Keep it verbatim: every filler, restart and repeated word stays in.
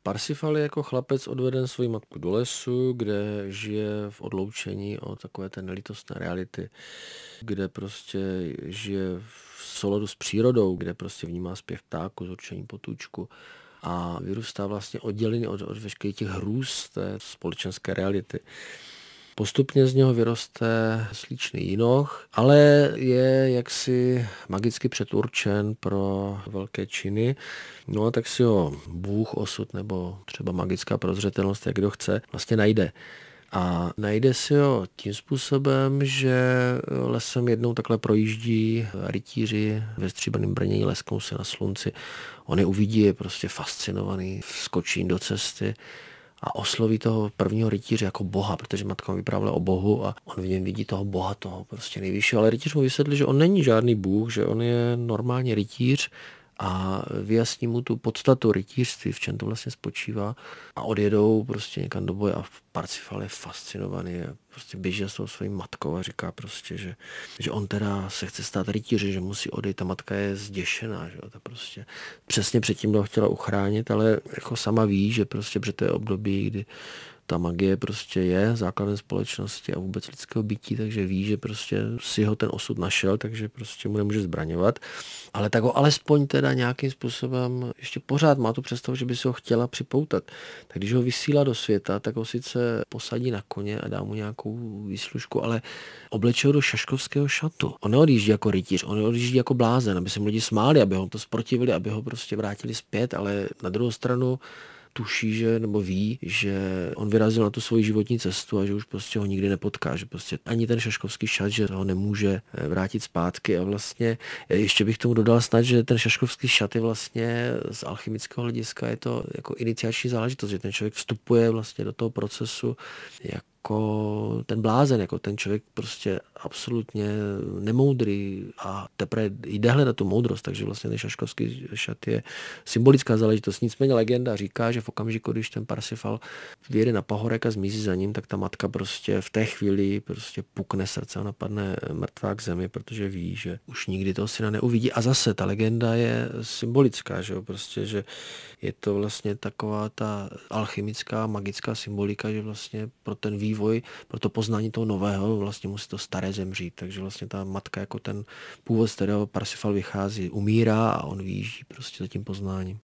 Parsifal je jako chlapec odveden svojí matku do lesu, kde žije v odloučení od takové té nelítostné reality, kde prostě žije v souladu s přírodou, kde prostě vnímá zpěv ptáků, zurčení potůčku a vyrůstá vlastně oddělený od, od veškerých těch hrůz té společenské reality. Postupně z něho vyroste slíčný jinoch, ale je jaksi magicky předurčen pro velké činy. No a tak si ho Bůh, osud nebo třeba magická prozřetelnost, jak kdo chce, vlastně najde. A najde si ho tím způsobem, že lesem jednou takhle projíždí rytíři ve stříbrném brnění, lesknou se na slunci. On je uvidí, je prostě fascinovaný, vskočí do cesty a osloví toho prvního rytíře jako boha, protože matka mu vyprávěla o bohu a on v něm vidí toho boha, toho prostě nejvyššího. Ale rytíř mu vysvětlí, že on není žádný bůh, že on je normálně rytíř a vyjasní mu tu podstatu rytířství, v čem to vlastně spočívá a odjedou prostě někam do boje a Parsifal je fascinovaný, prostě běží s tou svojí matkou a říká prostě, že, že on teda se chce stát rytířem, že musí odejít, ta matka je zděšená, že jo, ta prostě přesně předtím ho chtěla uchránit, ale jako sama ví, že prostě, protože to je období, kdy ta magie prostě je základem společnosti a vůbec lidského bytí, takže ví, že prostě si ho ten osud našel, takže prostě mu nemůže zbraňovat. Ale tak ho alespoň teda nějakým způsobem ještě pořád má tu představu, že by si ho chtěla připoutat. Tak když ho vysílá do světa, tak ho sice posadí na koně a dá mu nějakou výslužku, ale obleče ho do šaškovského šatu. On neodjíždí jako rytíř, on odjíždí jako blázen, aby se mu lidi smáli, aby ho to zprotivili, aby ho prostě vrátili zpět, ale na druhou stranu tuší, že, nebo ví, že on vyrazil na tu svoji životní cestu a že už prostě ho nikdy nepotká, že prostě ani ten šaškovský šat, že ho nemůže vrátit zpátky a vlastně ještě bych tomu dodal snad, že ten šaškovský šat je vlastně z alchymického hlediska je to jako iniciační záležitost, že ten člověk vstupuje vlastně do toho procesu jako ten blázen, jako ten člověk prostě absolutně nemoudrý a teprve jde hledat tu moudrost, takže vlastně ten šaškovský šat je symbolická záležitost. Nicméně legenda říká, že v okamžiku, když ten Parsifal vyjede na pahorek a zmizí za ním, tak ta matka prostě v té chvíli prostě pukne srdce a napadne mrtvá k zemi, protože ví, že už nikdy toho syna neuvidí. A zase ta legenda je symbolická, že jo, prostě, že je to vlastně taková ta alchymická, magická symbolika, že vlastně pro ten vývoj, pro to poznání toho nového vlastně musí to staré zemřít. Takže vlastně ta matka jako ten původ, z kterého Parsifal vychází, umírá a on vyjíždí prostě za tím poznáním.